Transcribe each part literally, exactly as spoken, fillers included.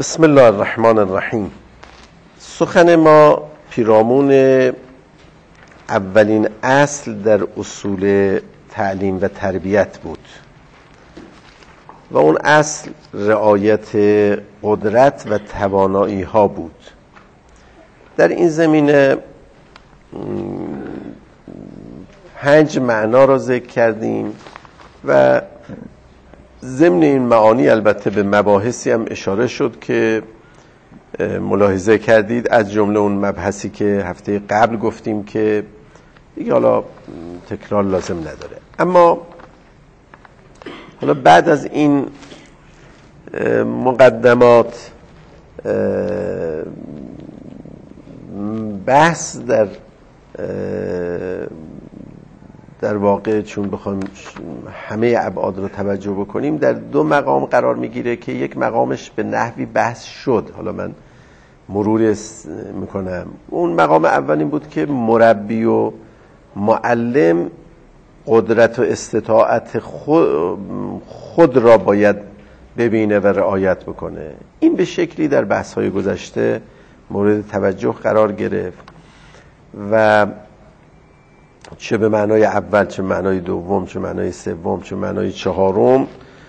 بسم الله الرحمن الرحیم. سخن ما پیرامون اولین اصل در اصول تعلیم و تربیت بود و اون اصل رعایت قدرت و توانایی ها بود. در این زمینه پنج معنا را ذکر کردیم و ضمن این معانی البته به مباحثی هم اشاره شد که ملاحظه کردید، از جمله اون مبحثی که هفته قبل گفتیم که دیگه حالا تکرار لازم نداره. اما حالا بعد از این مقدمات بحث در در واقع چون بخوایم همه ابعاد رو توجه بکنیم در دو مقام قرار میگیره که یک مقامش به نحوی بحث شد، حالا من مرور میکنم. اون مقام اول این بود که مربی و معلم قدرت و استطاعت خود, خود را باید ببینه و رعایت بکنه. این به شکلی در بحث‌های گذشته مورد توجه قرار گرفت و چه به معنای اول، چه معنای دوم، چه معنای سوم، چه معنای چهارم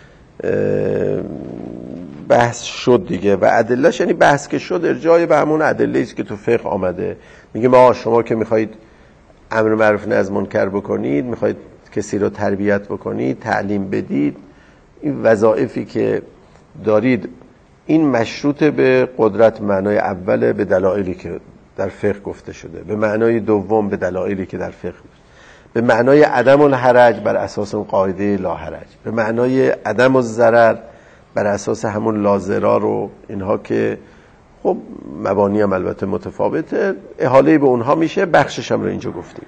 بحث شد دیگه. و ادلهش، یعنی بحث که شد ارجاع به همون ادله‌ای است که تو فقه آمده. میگه ما شما که میخواید امر معروف نهی از منکر بکنید، میخواید کسی رو تربیت بکنید، تعلیم بدید، این وظایفی که دارید این مشروط به قدرت معنای اوله به دلایلی که در فقه گفته شده، به معنای دوم به دلایلی که در فقه گفته، به معنای عدم الحرج بر اساس اون قاعده لا حرج، به معنای عدم الضرر بر اساس همون لا ضرر و اینها که خب مبانی هم البته متفاوته، احاله به اونها میشه. بخشش هم رو اینجا گفتیم.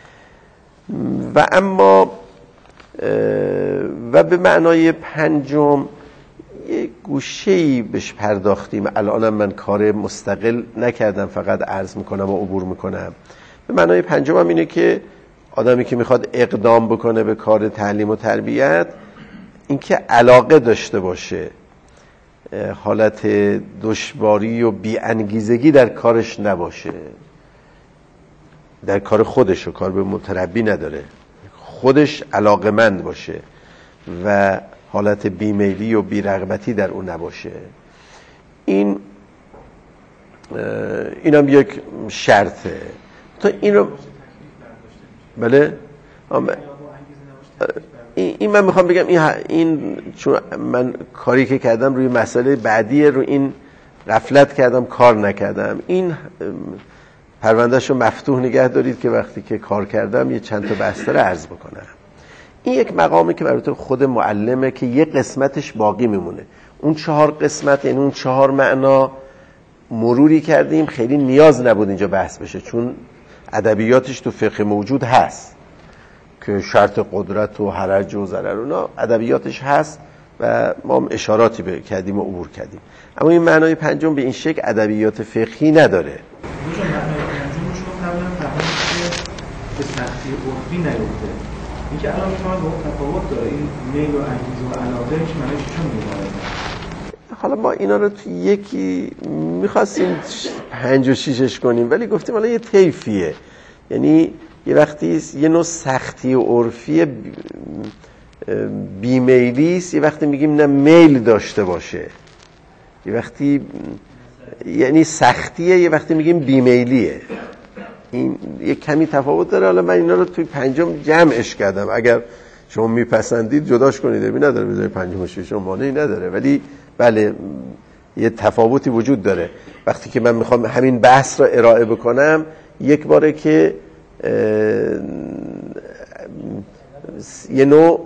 و اما و به معنای پنجم یه گوشه‌ای بهش پرداختیم. الانم من کار مستقل نکردم، فقط عرض میکنم و عبور میکنم. به معنای پنجم هم اینه که آدمی که میخواد اقدام بکنه به کار تعلیم و تربیت، اینکه علاقه داشته باشه، حالت دشواری و بی‌انگیزگی در کارش نباشه، در کار خودش و کار به متربی نداره، خودش علاقه‌مند باشه و حالت بیمیلی و بیرغبتی در اون نباشه. این اینم یک شرطه. تا این رو بله این من میخوام بگم این, این چون من کاری که کردم روی مسئله بعدیه، روی این غفلت کردم، کار نکردم. این پروندهش رو مفتوح نگه دارید که وقتی که کار کردم یه چند تا بسته رو عرض بکنم. این یک مقامی که برای خود معلمه که یک قسمتش باقی میمونه. اون چهار قسمت، یعنی اون چهار معنا مروری کردیم، خیلی نیاز نبود اینجا بحث بشه چون ادبیاتش تو فقه موجود هست که شرط قدرت و حرج و ضرر اونا ادبیاتش هست و ما هم اشاراتی به کردیم و عبور کردیم. اما این معنای پنجم به این شکل ادبیات فقهی نداره. میشه معنای پنجم شما قبلا فهمیدید که به سختی عرفی نیفته. اینکه الان شما با تفاوت داره این میل و انگیزه و علاقه هیچ معنیش چون می‌مونه. حالا ما اینا رو تو یکی می‌خواستیم پنج و شیشش کنیم ولی گفتیم حالا یه طیفیه، یعنی یه وقتی یه نوع سختی و عرفی بیمیلی است، یه وقتی میگیم نه میل داشته باشه، یه وقتی یعنی سختیه، یه وقتی میگیم بیمیلیه. این یه کمی تفاوت داره. حالا من اینا رو توی پنجم جمعش کردم، اگر شما میپسندید جداش کنید، ببین نداره بذاری پنجم و ششم مانعی نداره، ولی بله یه تفاوتی وجود داره. وقتی که من میخوام همین بحث رو ارائه بکنم، یک باره که یه نوع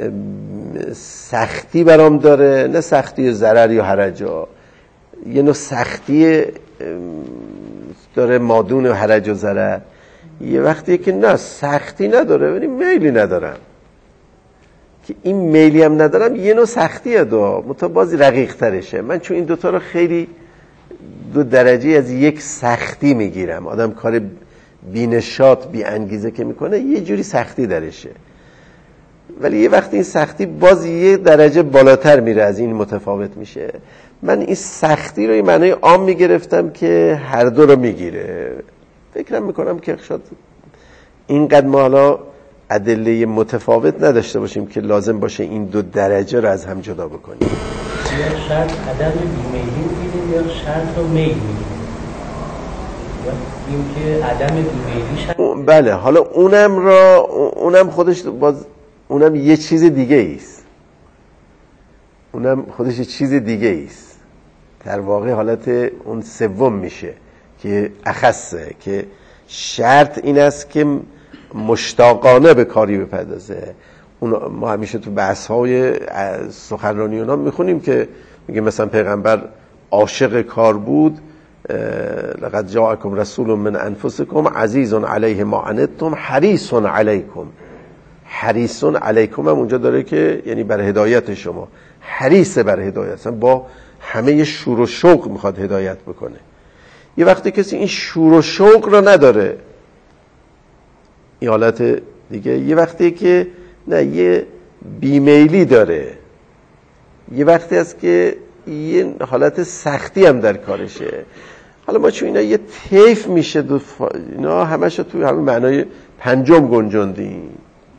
سختی برام داره، نه سختی ضرر یا حرج، یه نوع سختی داره مادون و حرج و ضرر. یه وقتی که نه سختی نداره ولی میلی ندارم، که این میلی هم ندارم یه نوع سختیه دو متبازی رقیق ترشه. من چون این دوتا رو خیلی دو درجه از یک سختی میگیرم. آدم کار بینشات بی انگیزه که میکنه یه جوری سختی درشه، ولی یه وقتی این سختی باز یه درجه بالاتر میره، از این متفاوت میشه. من این سختی رو این معنای عام میگرفتم که هر دو رو میگیره. فکرم میکنم که شاید اینقدر ما حالا ادله متفاوت نداشته باشیم که لازم باشه این دو درجه رو از هم جدا بکنیم. یا شرط عدم بیمیلی میگیریم یا شرط رو میل میگیریم، یا این که عدم بیمیلی شرط. بله، حالا اونم را اونم خودش باز اونم یه چیز دیگه ایست، اونم خودش یه چیز دیگه ایست. در واقع حالت اون سوم میشه که اخصه، که شرط این است که مشتاقانه به کاری بپردازه. اون ما همیشه تو بحث‌های سخنرانی اونا میخونیم که میگه مثلا پیغمبر عاشق کار بود، لقد جاءکم رسول من انفسکم عزیز علیه ما عنتم حریص علیکم. حریص علیکم هم اونجا داره که یعنی بر هدایت شما، حریص بر هدایت، اصلا با همه شور و شوق میخواد هدایت بکنه. یه وقتی کسی این شور و شوق رو نداره، این حالت دیگه. یه وقتی که نه، یه بیمیلی داره، یه وقتی است که یه حالت سختی هم در کارشه. حالا ما چون اینا یه طیف میشه، دو ف... اینا همش توی همین معنای پنجم گنجوندیم.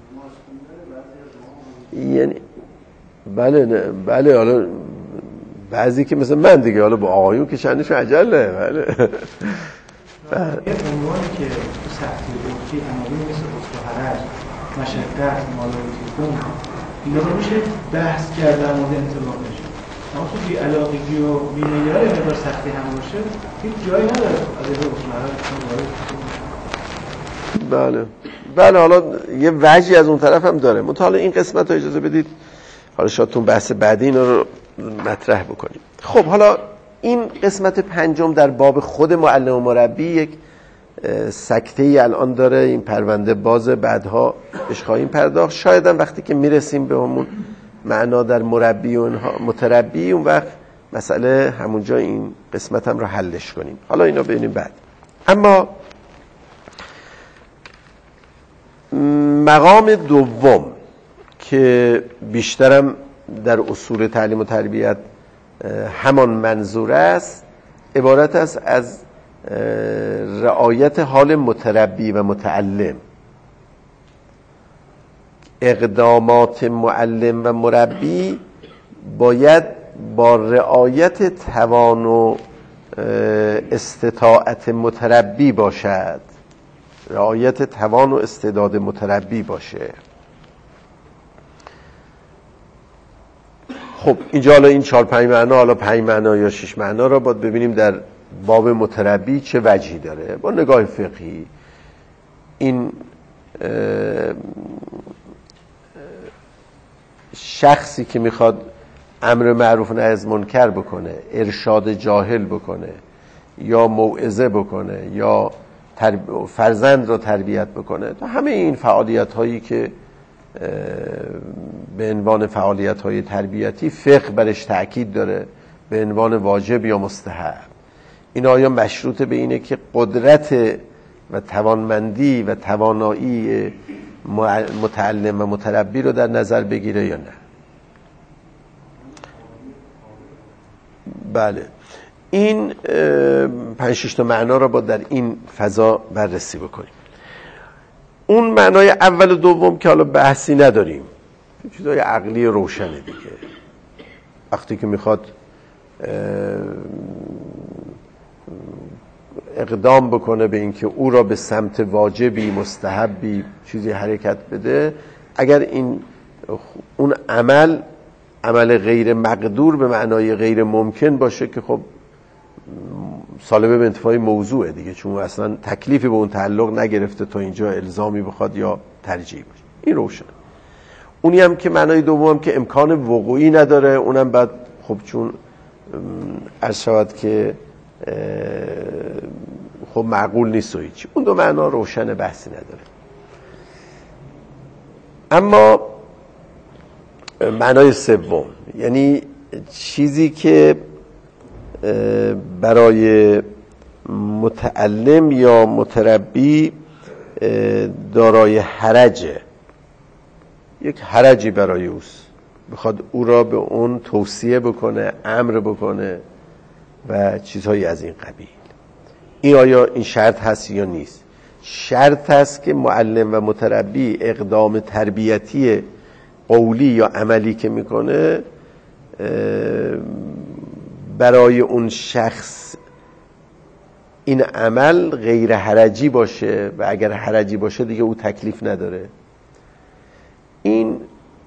یعنی بله نه بله، حالا بعضی که مثل من دیگه، حالا با آقایون که شأنشون عجله. بله یه عنوانی که تو سختی عرفی عناوین مثل عسر و حرج، مشقت، مالوتی کن، اینا رو میشه بحث کرد در مورد انطباقش. اما تو بی علاقگی و بی میلی های مقدار سختی هم باشه هیچ جایی نداره از این عسر و حرج. بله بله، حالا یه وجهی از اون طرف هم داره. منتها حالا این قسمت رو اجازه بدید حالا شاید تو بحث بعدی اینا رو مطرح بکنیم. خب حالا این قسمت پنجم در باب خود معلم و مربی یک سکته ای الان داره. این پرونده باز، بعدها بهش خواهیم پرداخت. شاید هم وقتی که میرسیم به همون معنا در مربی و اینها متربی، اون وقت مسئله همونجا این قسمت هم رو حلش کنیم. حالا اینا ببینیم بعد. اما مقام دوم که بیشترم در اصول تعلیم و تربیت همان منظور است، عبارت است از رعایت حال متربی و متعلم. اقدامات معلم و مربی باید با رعایت توان و استطاعت متربی باشد، رعایت توان و استعداد متربی باشه. خب اینجا حالا این چهار پنج معنا، حالا پنج معنا یا شش معنا را باید ببینیم در باب متربی چه وجهی داره با نگاه فقهی. این شخصی که میخواد امر معروف نهی از منکر بکنه، ارشاد جاهل بکنه، یا موعظه بکنه، یا ترب... فرزند را تربیت بکنه، تا همه این فعالیت هایی که به عنوان فعالیت های تربیتی فقه برش تأکید داره به عنوان واجب یا مستحب، این آیا مشروط به اینه که قدرت و توانمندی و توانایی متعلم و متربی رو در نظر بگیره یا نه؟ بله، این پنج شش تا معنا رو با در این فضا بررسی بکنیم. اون معنای اول و دوم که حالا بحثی نداریم، چیزای عقلی روشنه دیگه. وقتی که میخواد اقدام بکنه به اینکه او را به سمت واجبی، مستحبی، چیزی حرکت بده، اگر این اون عمل عمل غیر مقدور به معنای غیر ممکن باشه که خب سالبه به انتفاعی موضوعه دیگه، چون اصلا تکلیفی به اون تعلق نگرفته تا اینجا الزامی بخواد یا ترجیح باشه. این روشن. اونی هم که معنای دوم که امکان وقوعی نداره، اونم بعد خب چون عرض شود که خب معقول نیست و هیچی. اون دو معنا روشن، بحثی نداره. اما معنای سوم، یعنی چیزی که برای متعلم یا متربی دارای حرجه، یک حرجی برای اوست، بخواد او را به اون توصیه بکنه، امر بکنه و چیزهایی از این قبیل. این آیا این شرط هست یا نیست؟ شرط هست که معلم و متربی اقدام تربیتی قولی یا عملی که میکنه برای اون شخص این عمل غیر حرجی باشه و اگر حرجی باشه دیگه او تکلیف نداره. این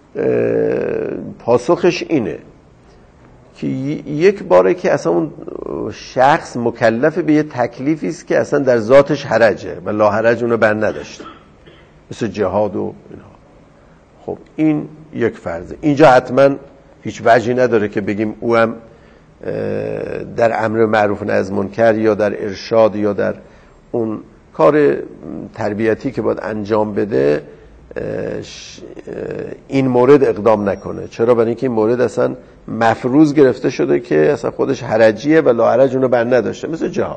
پاسخش اینه که یک باره که اصلا اون شخص مکلف به یه تکلیفی است که اصلا در ذاتش حرجه و لا حرج اونو بر نداشته، مثل جهاد و اینها. خب این یک فرضه. اینجا حتما هیچ وجهی نداره که بگیم او هم در امر معروف و نهی از منکر یا در ارشاد یا در اون کار تربیتی که باید انجام بده این مورد اقدام نکنه. چرا؟ برای اینکه این مورد اصلا مفروض گرفته شده که اصلا خودش حرجیه و لا حرج اونو بر نداشته، مثل جهاد.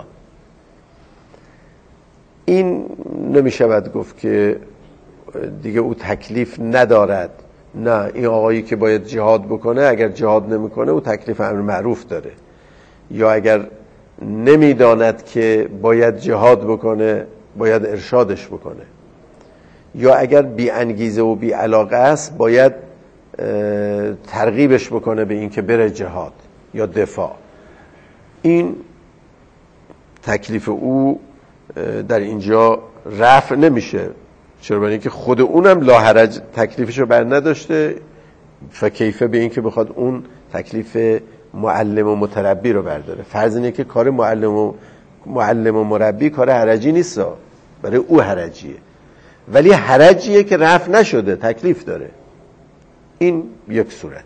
این نمیشود گفت که دیگه او تکلیف ندارد. نه، این آقایی که باید جهاد بکنه اگر جهاد نمیکنه او تکلیف امر معروف داره، یا اگر نمیداند که باید جهاد بکنه باید ارشادش بکنه، یا اگر بی انگیزه و بی علاقه است باید ترغیبش بکنه به این که بره جهاد یا دفاع. این تکلیف او در اینجا رفع نمیشه. چرا؟ برای اینکه خود اونم لا حرج تکلیفشو بر نداشته، فکیفه به این که بخواد اون تکلیف معلم و متربی رو برداره. فرض اینه که کار معلم و معلم و مربی کار حرجی نیست، برای او حرجیه، ولی حرجیه که رفع نشده، تکلیف داره. این یک صورت.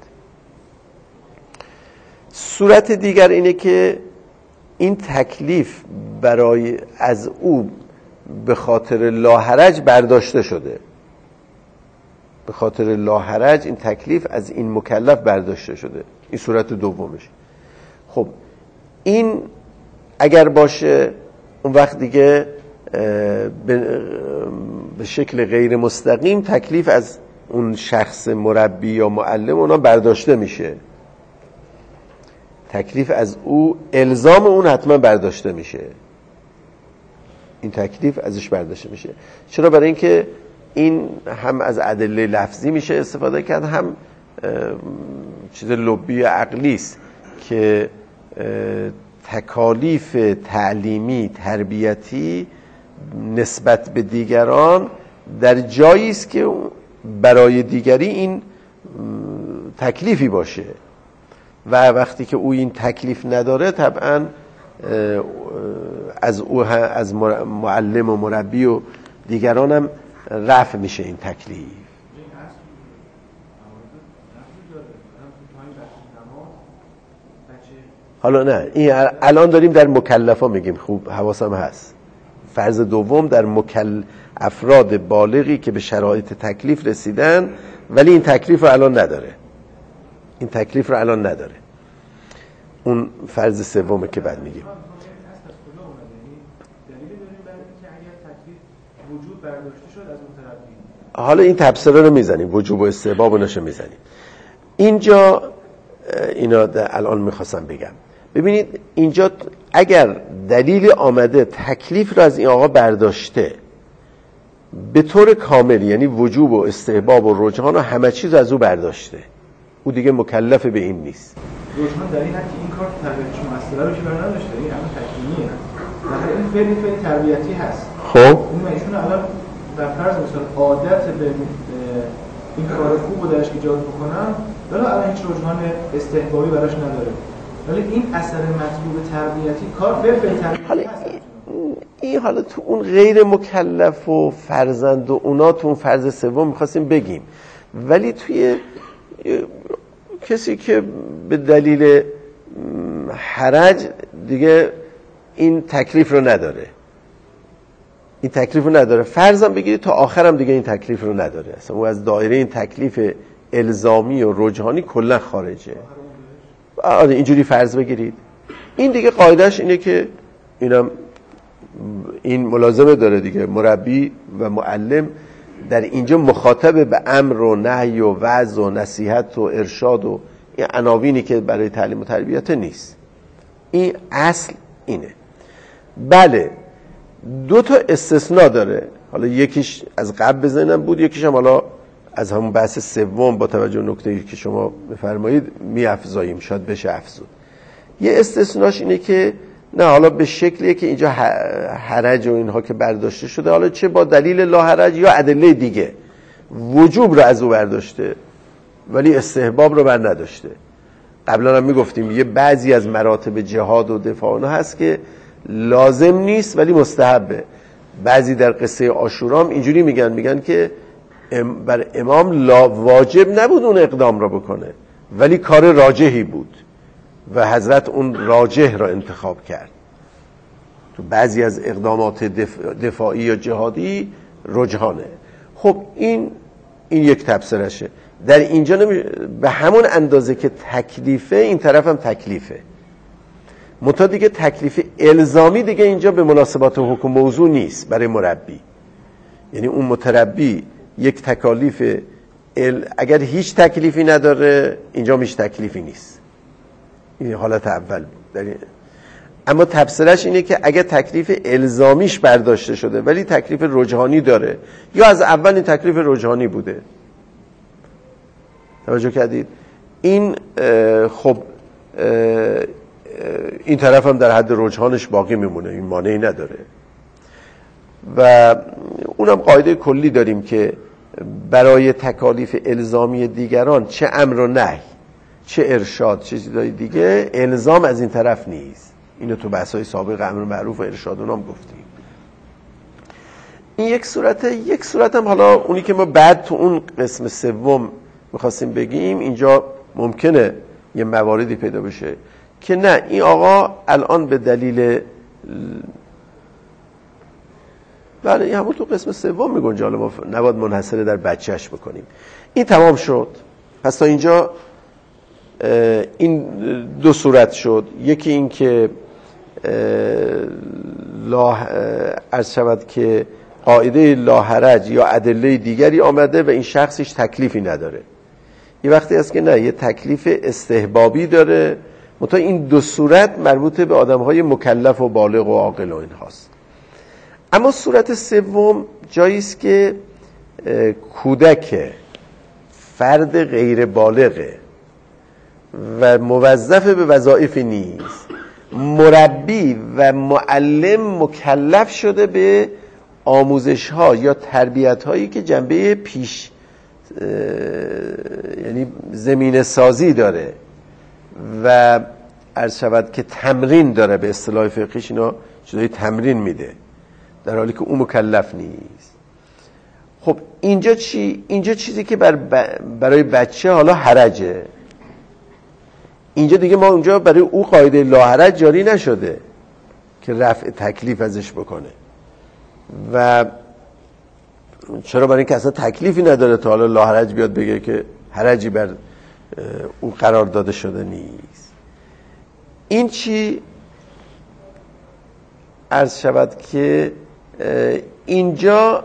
صورت دیگر اینه که این تکلیف برای از او به خاطر لا حرج برداشته شده، به خاطر لا حرج این تکلیف از این مکلف برداشته شده. این صورت دومش. خب این اگر باشه اون وقت دیگه به شکل غیر مستقیم تکلیف از اون شخص مربی یا معلم اونا برداشته میشه، تکلیف از او، الزام اون حتما برداشته میشه، این تکلیف ازش برداشته میشه. چرا؟ برای اینکه این هم از ادله لفظی میشه استفاده کرد، هم چیز لبی عقلی است که تکالیف تعلیمی تربیتی نسبت به دیگران در جایی است که برای دیگری این تکلیفی باشه و وقتی که او این تکلیف نداره طبعا از او از معلم و مربی و دیگران هم رفع میشه این تکلیف. حالا نه، این الان داریم در مکلفا میگیم، خوب حواسم هست. فرض دوم در مکل افراد بالغی که به شرایط تکلیف رسیدن ولی این تکلیف رو الان نداره، این تکلیف رو الان نداره. اون فرض سومه که بعد میگیم. حالا این تبصره رو میزنیم، وجوب و استحباب و نشه میزنیم. اینجا اینا الان میخواستم بگم. ببینید اینجا اگر دلیل آمده تکلیف رو از این آقا برداشته به طور کامل، یعنی وجوب و استحباب و رجحان و همه چیز از او برداشته، او دیگه مکلف به این نیست. رجحان در این حد که این کار تربیتش مسئله رو که بر نداشته، این همه تکلیمیه، در این فعلی فعل تربیتی هست. خب اون ایشون الان در فرض مثلا عادت به این کار خوب رو درش ایجاد بکنم، ولی الان هیچ رجحان استحبابی براش نداره، ولی این اثر مطلوب تربیتی کار فعل فعل تربیتی هست. این حالا تو اون غیر مکلف و فرزند و اونا تو اون فرض سوم می‌خواستیم بگیم، ولی توی کسی که به دلیل حرج دیگه این تکلیف رو نداره، این تکلیف رو نداره، فرضاً بگیرید تا آخرم دیگه این تکلیف رو نداره، اصلا او از دایره این تکلیف الزامی و رجحانی کلا خارجه. آره اینجوری فرض بگیرید. این دیگه قاعدهش اینه که اینم این ملازمه داره دیگه، مربی و معلم در اینجا مخاطب به امر و نهی و وعظ و نصیحت و ارشاد و این عناوینی که برای تعلیم و تربیت نیست. این اصل اینه. بله دو تا استثناء داره، حالا یکیش از قبل بزنم بود، یکیش هم حالا از همون بحث سوم با توجه نکته‌ای که شما بفرمایید می‌افزاییم، شاید بشه افزود. یه استثناش اینه که نه حالا به شکلیه که اینجا حرج و اینها که برداشته شده، حالا چه با دلیل لا حرج یا ادله دیگه وجوب رو از او برداشته ولی استحباب رو بر نداشته. قبلا هم میگفتیم یه بعضی از مراتب جهاد و دفاع اونها هست که لازم نیست ولی مستحبه. بعضی در قصه عاشورا اینجوری میگن میگن که بر امام لا واجب نبود اون اقدام را بکنه ولی کار راجحی بود و حضرت اون راجح را انتخاب کرد. تو بعضی از اقدامات دفاع دفاعی یا جهادی رجحانه. خب این این یک تبصرشه. در اینجا نمی... به همون اندازه که تکلیفه این طرف هم تکلیفه، متا دیگه تکلیف الزامی دیگه اینجا به مناسبات حکم موضوع نیست برای مربی. یعنی اون متربی یک تکالیف ال... اگر هیچ تکلیفی نداره اینجا هیچ تکلیفی نیست. این حالت اول بود. در این... اما تفسیرش اینه که اگر تکلیف الزامیش برداشته شده ولی تکلیف رجحانی داره یا از اول این تکلیف رجحانی بوده. توجه کردید؟ این خب این طرف هم در حد رجحانش باقی میمونه، این مانعی نداره. و اونم قاعده کلی داریم که برای تکالیف الزامی دیگران چه امر و نهی چه ارشاد چه چیزای دیگه الزام از این طرف نیست. اینو تو بحث‌های سابق امر معروف و ارشاد اونام گفتیم. این یک صورته. یک صورت هم حالا اونی که ما بعد تو اون قسم سوم میخواستیم بگیم، اینجا ممکنه یه مواردی پیدا بشه که نه این آقا الان به دلیل بله این همون تو قسم سوم میگنجه، حالا ما نباید منحصره در بچهش بکنیم. این تمام شد. پس تا اینجا این دو صورت شد. یکی این که لا عرض شود که قاعده لا حرج یا ادله دیگری آمده و این شخص هیچ تکلیفی نداره. یه وقتی هست که نه یه تکلیف استحبابی داره، منتها این دو صورت مربوط به آدم‌های مکلف و بالغ و عاقل و این هاست. اما صورت سوم جایی است که کودک فرد غیر بالغه و موظف به وظایفی نیست، مربی و معلم مکلف شده به آموزش ها یا تربیت هایی که جنبه پیش یعنی زمینه سازی داره و عرض شود که تمرین داره، به اصطلاح فقهیش اینا چیزای تمرین میده، در حالی که اون مکلف نیست. خب اینجا چی؟ اینجا چیزی که بر برای بچه حالا حرجه. اینجا دیگه ما اونجا برای او قاعده لا حرج جاری نشده که رفع تکلیف ازش بکنه. و چرا؟ برای اینکه اصلا تکلیفی نداره تا حالا لا حرج بیاد بگه که حرجی بر او قرار داده شده نیست. این چی؟ عرض شود که اینجا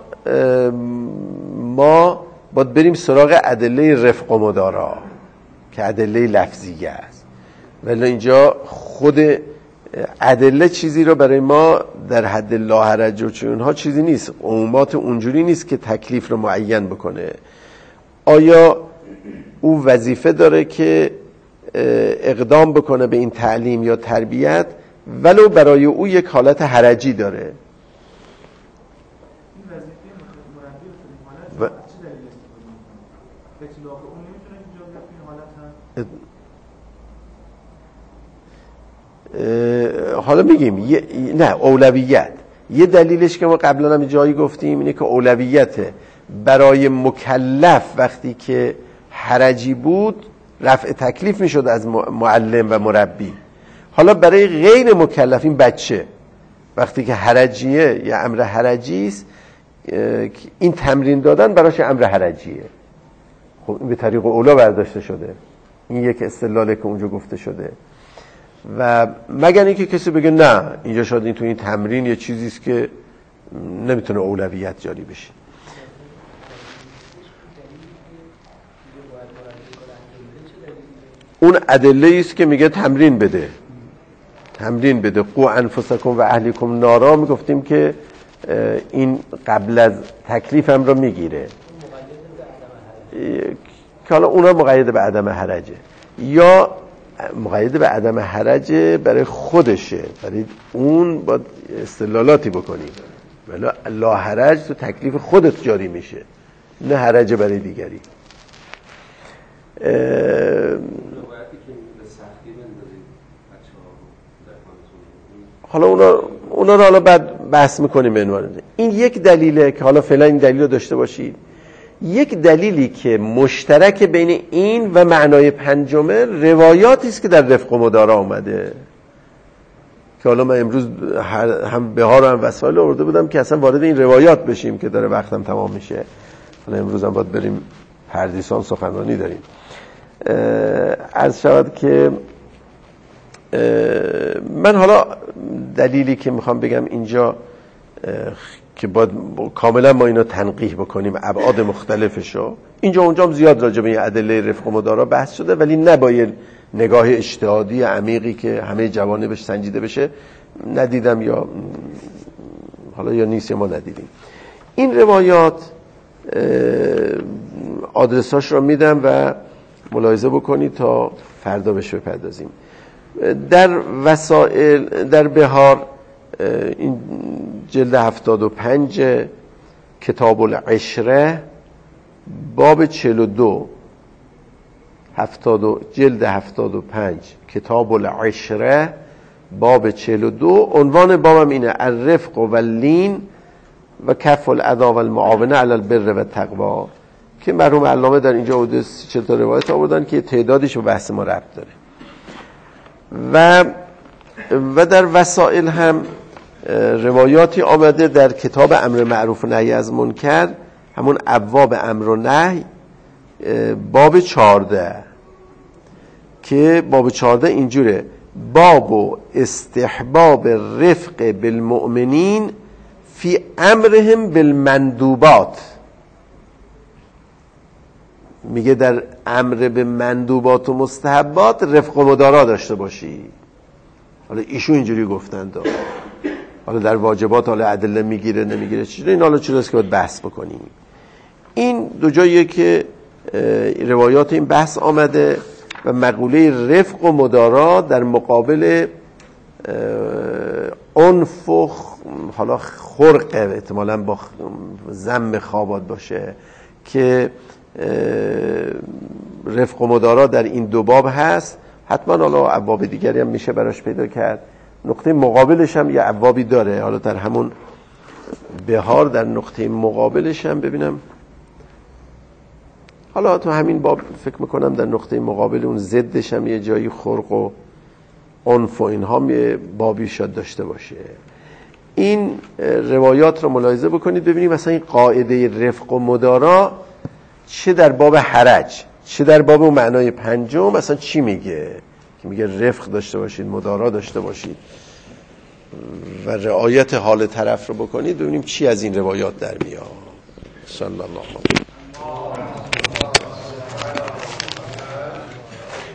ما باید بریم سراغ ادله رفق و مدارا که ادله لفظیه است. ولی اینجا خود ادله چیزی رو برای ما در حد لا حرج و چه اونها چیزی نیست، عمومات اونجوری نیست که تکلیف رو معین بکنه. آیا او وظیفه داره که اقدام بکنه به این تعلیم یا تربیت ولو برای او یک حالت حرجی داره؟ و حالا میگیم یه... نه اولویت. یه دلیلش که ما قبلا هم جایی گفتیم اینه که اولویت برای مکلف وقتی که حرجی بود رفع تکلیف میشد از معلم و مربی. حالا برای غیر مکلف این بچه وقتی که حرجیه یا امر حرجی است، این تمرین دادن براش امر حرجیه. خب این به طریق اولا برداشته شده. این یک استدلاله که اونجا گفته شده. و مگر اینکه کسی بگه نه اینجا شاید این تو این تمرین یه چیزی است که نمیتونه اولویت جاری بشه. اون ادله است که میگه تمرین بده تمرین بده قو انفسکم و اهلیکم نارا. میگفتیم که این قبل از تکلیف هم رو میگیره که حالا اونا مقید به عدم حرجه یا مقید به عدم حرجه برای خودشه، برای اون با استدلالاتی بکنیم، ولی لا حرج تو تکلیف خودت جاری میشه، نه حرج برای دیگری. حالا اونا اونا رو حالا بعد بحث میکنیم عنوان. این یک دلیله که حالا فعلا این دلیل رو داشته باشید. یک دلیلی که مشترک بین این و معنای پنجمه روایاتی است که در رفق و مدارا آمده که حالا من امروز هم بهار و هم وسائل آورده بودم که اصلا وارد این روایات بشیم که داره وقتم تمام میشه. حالا امروز هم باید بریم پردیسان سخنرانی داریم. عرض شود که من حالا دلیلی که میخوام بگم اینجا که باید کاملا ما اینو تنقیح بکنیم ابعاد مختلفشو، اینجا اونجا هم زیاد راجع به این ادله رفق و مدارا بحث شده، ولی نباید نگاه اجتهادی عمیقی که همه جوانبش سنجیده بشه ندیدم یا حالا یا نیست یا ما ندیدیم. این روایات آدرساش رو میدم و ملاحظه بکنید تا فردا بهش بپردازیم. در وسائل در بهار این جلد هفتاد و پنج کتاب العشره باب چهل و دو هفتاد جلد هفتاد و پنج کتاب العشره باب چهل و دو عنوان بابم اینه الرفق و اللین و کف الاذی و المعاونه علی البر و التقوا، که مرحوم علامه در اینجا حدود چهل تا روایت آوردن که تعدادش به بحث ما ربط داره. و و در وسائل هم روایاتی آمده در کتاب امر معروف و نهی از منکر، همون ابواب امر و نهی، باب چهارده که باب چهارده اینجوره: باب و استحباب رفق بالمؤمنین فی امرهم بالمندوبات. میگه در امر به مندوبات و مستحبات رفق و مدارا داشته باشی. حالا ایشو اینجوری گفتند، حالا در واجبات حالا ادله میگیره نمیگیره چیزی، این حالا چیزاست که باید بحث بکنیم. این دو جاییه که روایات این بحث آمده و مقوله رفق و مدارا در مقابل عنف و حالا خرق احتمالاً با ذم خوابات باشه که رفق و مدارا در این دو باب هست. حتما حالا ابواب دیگری هم میشه براش پیدا کرد. نقطه مقابلش هم یه ابوابی داره، حالا در همون بهار در نقطه مقابلش هم ببینم، حالا تو همین باب فکر میکنم در نقطه مقابل اون ضدش هم یه جایی خرق و عنف و اینها هم یه بابی شاید داشته باشه. این روایات رو ملاحظه بکنید ببینید مثلا این قاعده رفق و مدارا چه در باب حرج چه در باب اون معنای پنجم مثلا چی میگه، که میگه رفق داشته باشید مدارا داشته باشید و رعایت حال طرف رو بکنید. ببینیم چی از این روایات در میاد. صلی الله علیه و